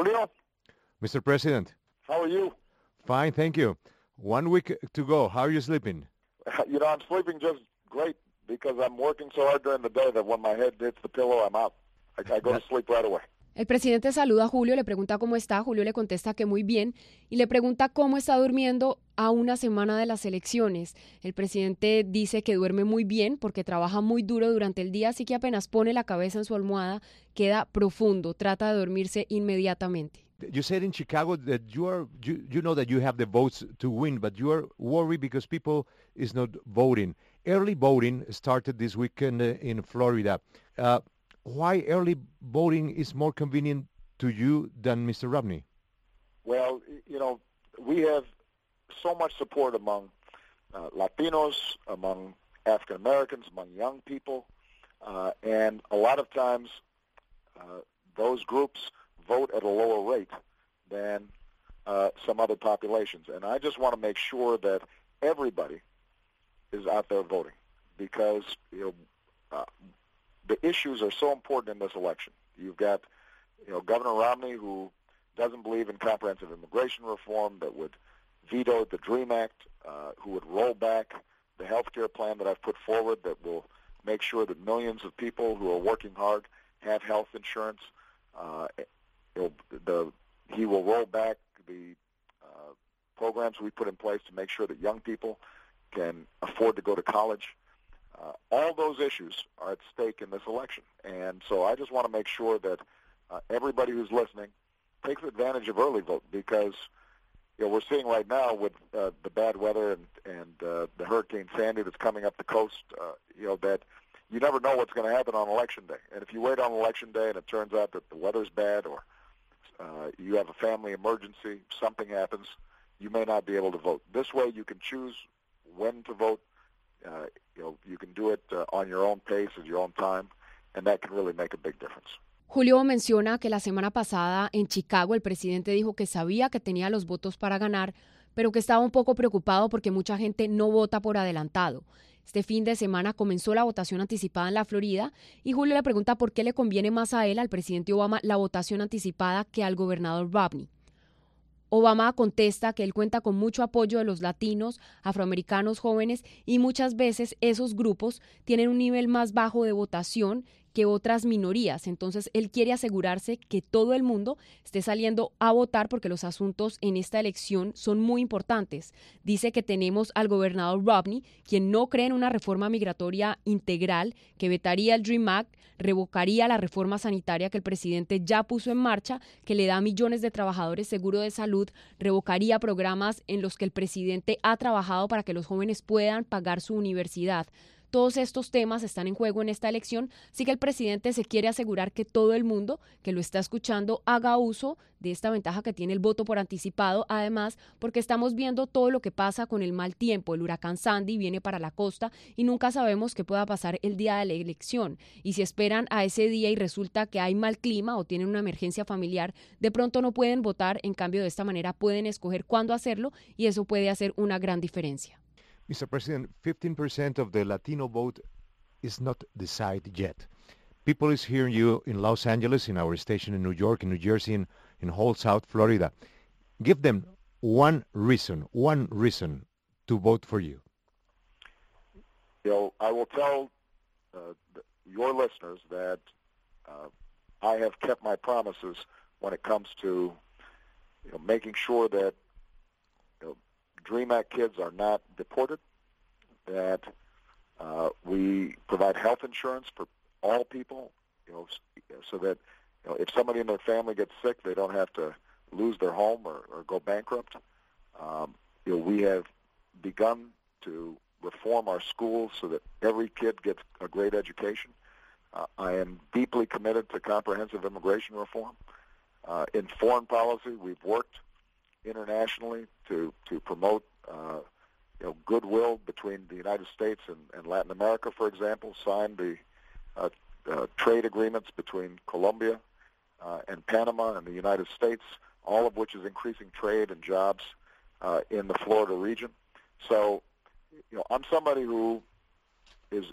Julio, Mr. President, how are you? fine, thank you. 1 week to go. How are you sleeping? I'm sleeping just great because I'm working so hard during the day that when my head hits the pillow, I'm out. I go to sleep right away. El presidente saluda a Julio, le pregunta cómo está, Julio le contesta que muy bien y le pregunta cómo está durmiendo a una semana de las elecciones. El presidente dice que duerme muy bien porque trabaja muy duro durante el día, así que apenas pone la cabeza en su almohada, queda profundo, trata de dormirse inmediatamente. You said in Chicago that you know that you have the votes to win, but you are worried because people is not voting. Early voting started this weekend in Florida. Why early voting is more convenient to you than Mr. Romney? Well, we have so much support among Latinos, among African Americans, among young people, and a lot of times those groups vote at a lower rate than some other populations. And I just want to make sure that everybody is out there voting because the issues are so important in this election. You've got, Governor Romney, who doesn't believe in comprehensive immigration reform, that would veto the DREAM Act, who would roll back the health care plan that I've put forward that will make sure that millions of people who are working hard have health insurance. He will roll back the programs we put in place to make sure that young people can afford to go to college. All those issues are at stake in this election. And so I just want to make sure that everybody who's listening takes advantage of early vote because we're seeing right now with the bad weather and the Hurricane Sandy that's coming up the coast, that you never know what's going to happen on Election Day. And if you wait on Election Day and it turns out that the weather's bad or you have a family emergency, something happens, you may not be able to vote. This way you can choose when to vote. You can do it on your own pace, at your own time, and that can really make a big difference. Julio menciona que la semana pasada en Chicago el presidente dijo que sabía que tenía los votos para ganar, pero que estaba un poco preocupado porque mucha gente no vota por adelantado. Este fin de semana comenzó la votación anticipada en la Florida y Julio le pregunta por qué le conviene más a él, al presidente Obama, la votación anticipada que al gobernador Romney. Obama contesta que él cuenta con mucho apoyo de los latinos, afroamericanos jóvenes y muchas veces esos grupos tienen un nivel más bajo de votación que otras minorías. Entonces, él quiere asegurarse que todo el mundo esté saliendo a votar porque los asuntos en esta elección son muy importantes. Dice que tenemos al gobernador Romney, quien no cree en una reforma migratoria integral, que vetaría el DREAM Act, revocaría la reforma sanitaria que el presidente ya puso en marcha, que le da a millones de trabajadores seguro de salud, revocaría programas en los que el presidente ha trabajado para que los jóvenes puedan pagar su universidad. Todos estos temas están en juego en esta elección, así que el presidente se quiere asegurar que todo el mundo que lo está escuchando haga uso de esta ventaja que tiene el voto por anticipado, además porque estamos viendo todo lo que pasa con el mal tiempo. El huracán Sandy viene para la costa y nunca sabemos qué pueda pasar el día de la elección. Y si esperan a ese día y resulta que hay mal clima o tienen una emergencia familiar, de pronto no pueden votar, en cambio de esta manera pueden escoger cuándo hacerlo y eso puede hacer una gran diferencia. Mr. President, 15% of the Latino vote is not decided yet. People is hearing you in Los Angeles, in our station in New York, in New Jersey, in whole South Florida. Give them one reason to vote for you. I will tell your listeners that I have kept my promises when it comes to making sure that DREAM Act kids are not deported, that we provide health insurance for all people, so that if somebody in their family gets sick, they don't have to lose their home or go bankrupt. We have begun to reform our schools so that every kid gets a great education. I am deeply committed to comprehensive immigration reform. In foreign policy, we've worked internationally to promote goodwill between the United States and Latin America, for example, signed the trade agreements between Colombia and Panama and the United States, all of which is increasing trade and jobs in the Florida region. So, I'm somebody who is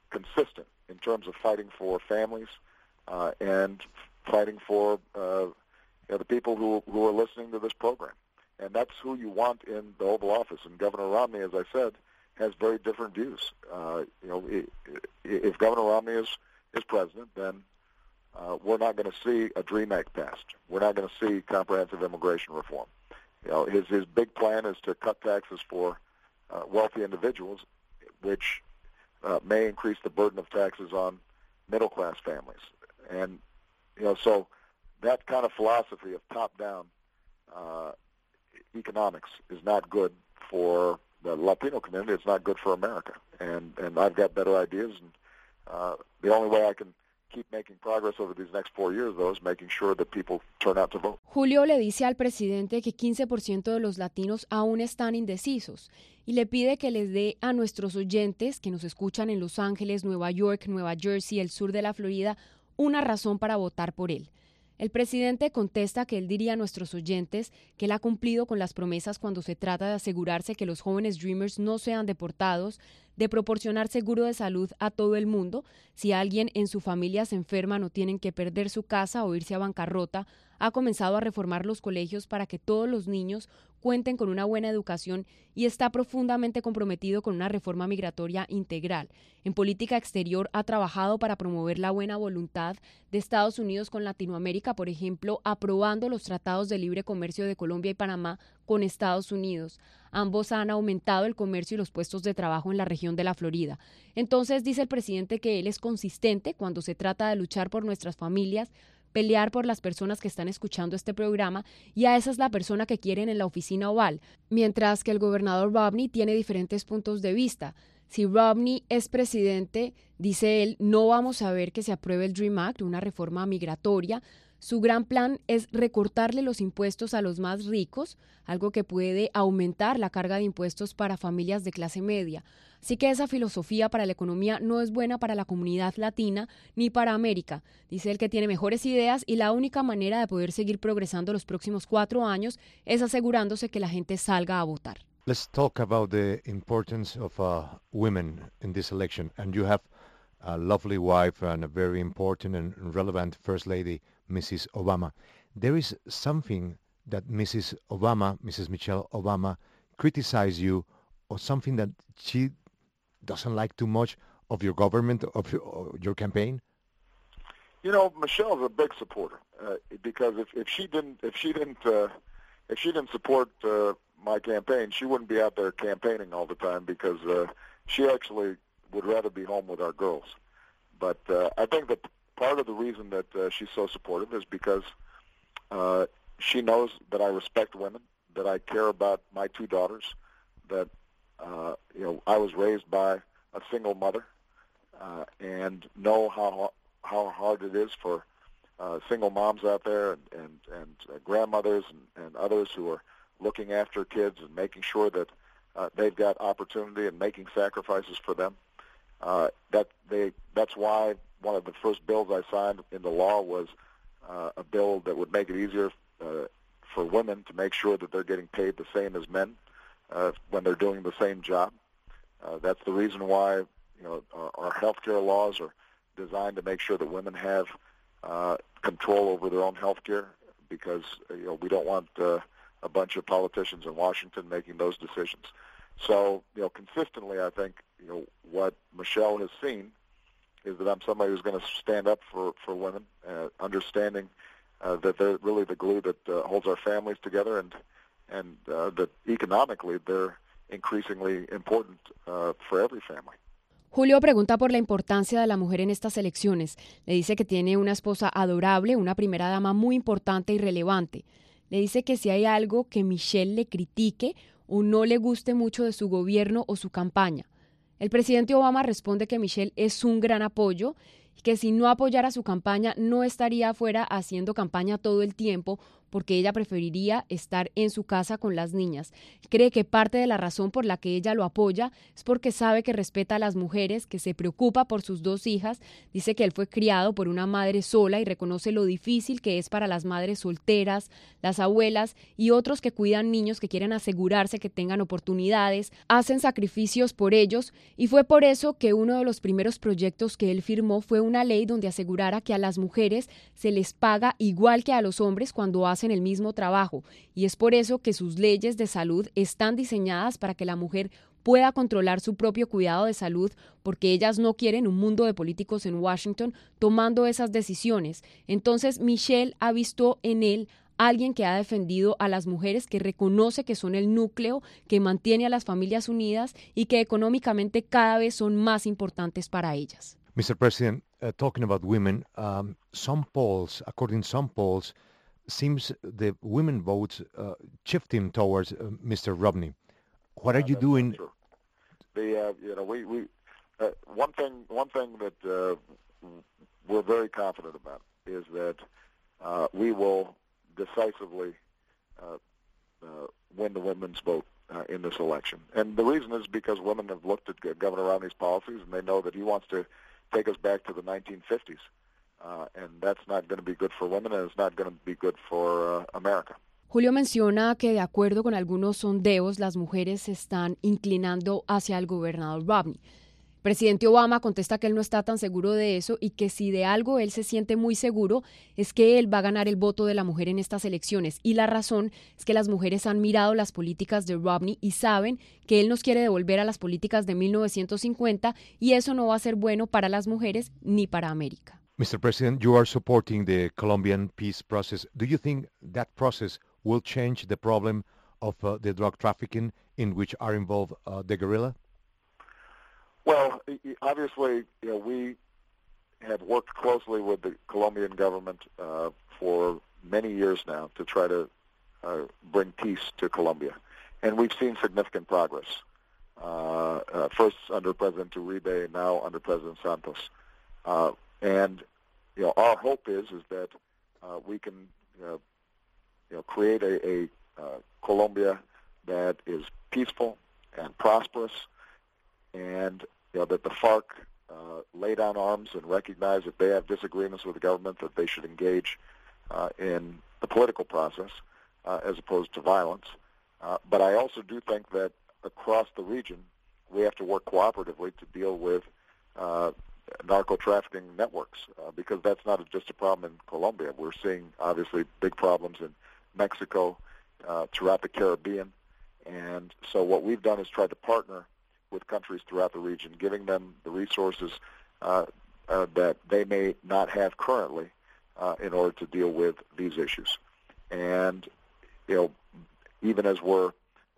consistent in terms of fighting for families and fighting for the people who are listening to this program. And that's who you want in the Oval Office. And Governor Romney, as I said, has very different views. If Governor Romney is president, then we're not going to see a DREAM Act passed. We're not going to see comprehensive immigration reform. His big plan is to cut taxes for wealthy individuals, which may increase the burden of taxes on middle-class families. And, so that kind of philosophy of top-down economics is not good for the Latino community. It's not good for America. And I've got better ideas. And the only way I can keep making progress over these next 4 years, though, is making sure that people turn out to vote. Julio le dice al presidente que 15% de los latinos aún están indecisos y le pide que les dé a nuestros oyentes que nos escuchan en Los Ángeles, Nueva York, Nueva Jersey, el sur de la Florida, una razón para votar por él. El presidente contesta que él diría a nuestros oyentes que él ha cumplido con las promesas cuando se trata de asegurarse que los jóvenes Dreamers no sean deportados, de proporcionar seguro de salud a todo el mundo. Si alguien en su familia se enferma, no tienen que perder su casa o irse a bancarrota. Ha comenzado a reformar los colegios para que todos los niños cuenten con una buena educación y está profundamente comprometido con una reforma migratoria integral. En política exterior ha trabajado para promover la buena voluntad de Estados Unidos con Latinoamérica, por ejemplo, aprobando los tratados de libre comercio de Colombia y Panamá con Estados Unidos. Ambos han aumentado el comercio y los puestos de trabajo en la región de la Florida. Entonces dice el presidente que él es consistente cuando se trata de luchar por nuestras familias, pelear por las personas que están escuchando este programa, y a esa es la persona que quieren en la oficina oval, mientras que el gobernador Romney tiene diferentes puntos de vista. Si Romney es presidente, dice él, no vamos a ver que se apruebe el DREAM Act, una reforma migratoria. Su gran plan es recortarle los impuestos a los más ricos, algo que puede aumentar la carga de impuestos para familias de clase media. Así que esa filosofía para la economía no es buena para la comunidad latina ni para América. Dice él que tiene mejores ideas y la única manera de poder seguir progresando los próximos 4 años es asegurándose que la gente salga a votar. Let's talk about the importance of women in this election. And you have a lovely wife and a very important and relevant First Lady, Mrs. Obama. There is something that Mrs. Michelle Obama, criticized you, or something that she doesn't like too much of your government, of your campaign? Michelle's a big supporter because if she didn't support my campaign, she wouldn't be out there campaigning all the time because she actually would rather be home with our girls. But I think that part of the reason that she's so supportive is because she knows that I respect women, that I care about my 2 daughters, that I was raised by a single mother and know how hard it is for single moms out there and grandmothers and others who are looking after kids and making sure that they've got opportunity and making sacrifices for them. That's why one of the first bills I signed into law was a bill that would make it easier for women to make sure that they're getting paid the same as men when they're doing the same job. That's the reason why our health care laws are designed to make sure that women have control over their own health care because we don't want a bunch of politicians in Washington making those decisions. So, consistently, I think, what Michelle has seen is that I'm somebody who's going to stand up for women, understanding that they're really the glue that holds our families together and that economically they're increasingly important for every family. Julio pregunta por la importancia de la mujer en estas elecciones. Le dice que tiene una esposa adorable, una primera dama muy importante y relevante. Le dice que si hay algo que Michelle le critique o no le guste mucho de su gobierno o su campaña. El presidente Obama responde que Michelle es un gran apoyo y que si no apoyara su campaña no estaría afuera haciendo campaña todo el tiempo porque ella preferiría estar en su casa con las niñas. Cree que parte de la razón por la que ella lo apoya es porque sabe que respeta a las mujeres, que se preocupa por sus 2 hijas. Dice que él fue criado por una madre sola y reconoce lo difícil que es para las madres solteras, las abuelas y otros que cuidan niños que quieren asegurarse que tengan oportunidades, hacen sacrificios por ellos y fue por eso que uno de los primeros proyectos que él firmó fue una ley donde asegurara que a las mujeres se les paga igual que a los hombres cuando hacen hacen el mismo trabajo y es por eso que sus leyes de salud están diseñadas para que la mujer pueda controlar su propio cuidado de salud porque ellas no quieren un mundo de políticos en Washington tomando esas decisiones. Entonces Michelle ha visto en él alguien que ha defendido a las mujeres, que reconoce que son el núcleo, que mantiene a las familias unidas y que económicamente cada vez son más importantes para ellas. Mr. President, talking about women, some polls, according to some polls, seems the women votes shifting towards Mr. Romney. What are you doing? One thing that we're very confident about is that we will decisively win the women's vote in this election. And the reason is because women have looked at Governor Romney's policies and they know that he wants to take us back to the 1950s. And that's not going to be good for women and it's not going to be good for America. Julio menciona que de acuerdo con algunos sondeos, las mujeres se están inclinando hacia el gobernador Romney. El presidente Obama contesta que él no está tan seguro de eso y que si de algo él se siente muy seguro es que él va a ganar el voto de la mujer en estas elecciones. Y la razón es que las mujeres han mirado las políticas de Romney y saben que él nos quiere devolver a las políticas de 1950 y eso no va a ser bueno para las mujeres ni para América. Mr. President, you are supporting the Colombian peace process. Do you think that process will change the problem of the drug trafficking in which are involved the guerrilla? Well, obviously, we have worked closely with the Colombian government for many years now to try to bring peace to Colombia. And we've seen significant progress, first under President Uribe, now under President Santos. And our hope is that we can create a Colombia that is peaceful and prosperous, and that the FARC lay down arms and recognize if they have disagreements with the government that they should engage in the political process as opposed to violence. But I also do think that across the region we have to work cooperatively to deal with narco-trafficking networks because that's not just a problem in Colombia. We're seeing obviously big problems in Mexico, throughout the Caribbean. And so what we've done is try to partner with countries throughout the region, giving them the resources that they may not have currently in order to deal with these issues. And, even as we're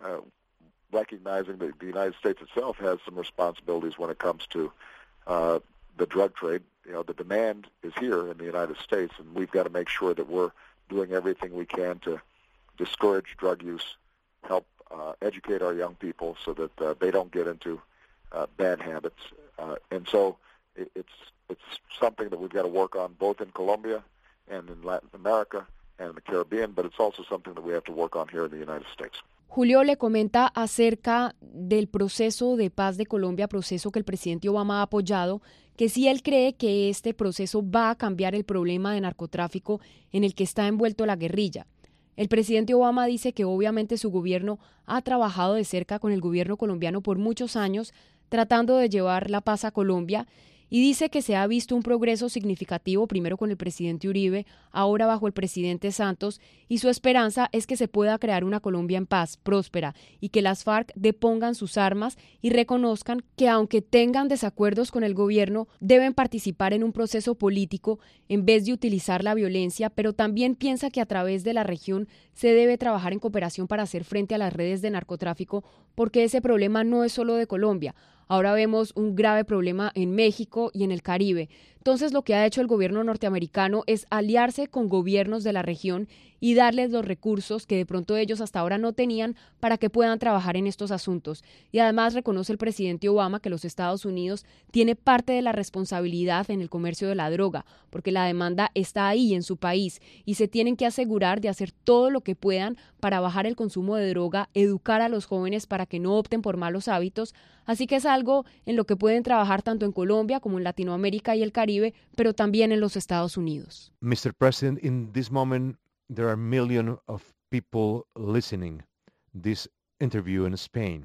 recognizing that the United States itself has some responsibilities when it comes to the drug trade, the demand is here in the United States, and we've got to make sure that we're doing everything we can to discourage drug use, help educate our young people so that they don't get into bad habits. And so it's something that we've got to work on both in Colombia and in Latin America and in the Caribbean, but it's also something that we have to work on here in the United States. Julio le comenta acerca del proceso de paz de Colombia, proceso que el presidente Obama ha apoyado, que si él cree que este proceso va a cambiar el problema de narcotráfico en el que está envuelto la guerrilla. El presidente Obama dice que obviamente su gobierno ha trabajado de cerca con el gobierno colombiano por muchos años tratando de llevar la paz a Colombia y dice que se ha visto un progreso significativo primero con el presidente Uribe, ahora bajo el presidente Santos, y su esperanza es que se pueda crear una Colombia en paz, próspera, y que las FARC depongan sus armas y reconozcan que aunque tengan desacuerdos con el gobierno, deben participar en un proceso político en vez de utilizar la violencia, pero también piensa que a través de la región se debe trabajar en cooperación para hacer frente a las redes de narcotráfico, porque ese problema no es solo de Colombia. Ahora vemos un grave problema en México y en el Caribe. Entonces, lo que ha hecho el gobierno norteamericano es aliarse con gobiernos de la región y darles los recursos que de pronto ellos hasta ahora no tenían para que puedan trabajar en estos asuntos. Y además reconoce el presidente Obama que los Estados Unidos tiene parte de la responsabilidad en el comercio de la droga, porque la demanda está ahí en su país y se tienen que asegurar de hacer todo lo que puedan para bajar el consumo de droga, educar a los jóvenes para que no opten por malos hábitos. Así que es algo en lo que pueden trabajar tanto en Colombia como en Latinoamérica y el Caribe, pero también en los Estados Unidos. Mr. President, in this moment, there are millions of people listening this interview in Spain.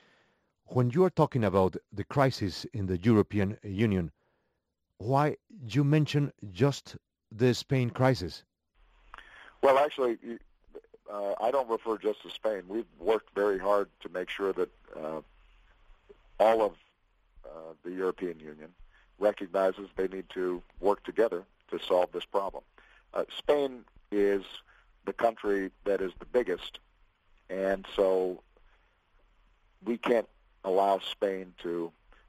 When you are talking about the crisis in the European Union, why you mention just the Spain crisis? Well, actually, I don't refer just to Spain. We've worked very hard to make sure that all of the European Union recognizes they need to work together to solve this problem. Spain is the country that is the biggest, and so we can't allow Spain to,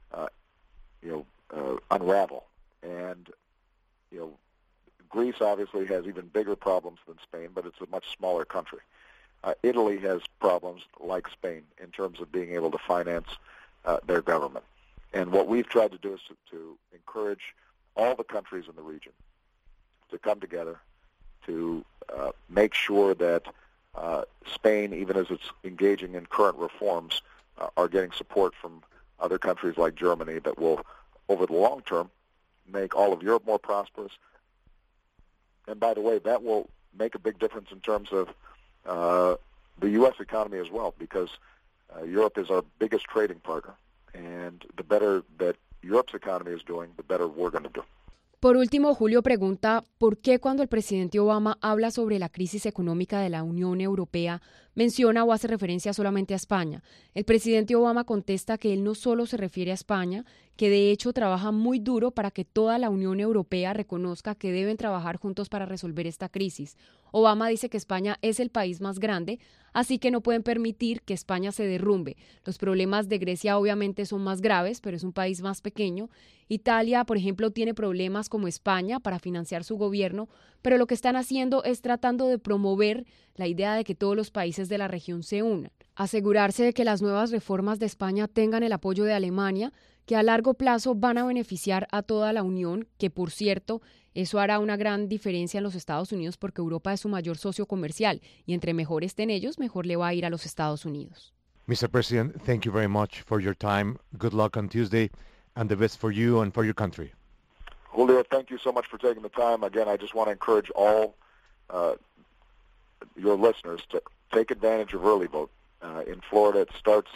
unravel. And, Greece obviously has even bigger problems than Spain, but it's a much smaller country. Italy has problems like Spain in terms of being able to finance their government. And what we've tried to do is to encourage all the countries in the region to come together to make sure that Spain, even as it's engaging in current reforms, are getting support from other countries like Germany that will, over the long term, make all of Europe more prosperous. And by the way, that will make a big difference in terms of the U.S. economy as well, because Europe is our biggest trading partner. And the better that Europe's economy is doing, the better we're going to do. Por último, Julio pregunta por qué cuando el presidente Obama habla sobre la crisis económica de la Unión Europea, menciona o hace referencia solamente a España. El presidente Obama contesta que él no solo se refiere a España, que de hecho trabaja muy duro para que toda la Unión Europea reconozca que deben trabajar juntos para resolver esta crisis. Obama dice que España es el país más grande, así que no pueden permitir que España se derrumbe. Los problemas de Grecia obviamente son más graves, pero es un país más pequeño. Italia, por ejemplo, tiene problemas como España para financiar su gobierno, pero lo que están haciendo es tratando de promover la idea de que todos los países de la región se unan. Asegurarse de que las nuevas reformas de España tengan el apoyo de Alemania, que a largo plazo van a beneficiar a toda la Unión, que por cierto, eso hará una gran diferencia en los Estados Unidos porque Europa es su mayor socio comercial y entre mejor estén ellos, mejor le va a ir a los Estados Unidos. Mr. President, thank you very much for your time. Good luck on Tuesday and the best for you and for your country. Julio, thank you so much for taking the time. Again, I just want to encourage all your listeners to take advantage of early vote. In Florida, it starts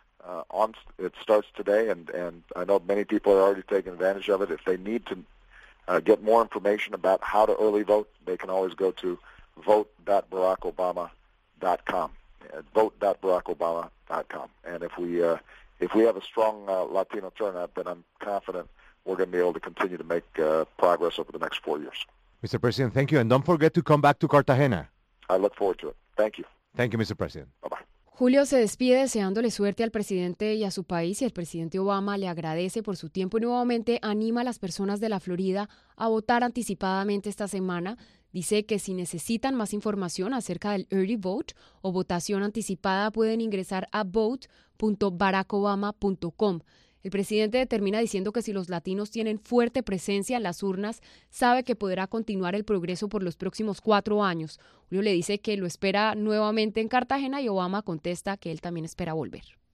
today, and I know many people are already taking advantage of it. If they need to get more information about how to early vote, they can always go to vote.barackobama.com. Vote.barackobama.com. And if we have a strong Latino turnout, then I'm confident we're going to be able to continue to make progress over the next 4 years. Mr. President, thank you. And don't forget to come back to Cartagena. I look forward to it. Thank you. Thank you, Mr. President. Bye-bye. Julio se despide deseándole suerte al presidente y a su país y el presidente Obama le agradece por su tiempo y nuevamente anima a las personas de la Florida a votar anticipadamente esta semana. Dice que si necesitan más información acerca del early vote o votación anticipada pueden ingresar a vote.barackobama.com. El presidente termina diciendo que si los latinos tienen fuerte presencia en las urnas, sabe que podrá continuar el progreso por los próximos 4 años. Julio le dice que lo espera nuevamente en Cartagena y Obama contesta que él también espera volver.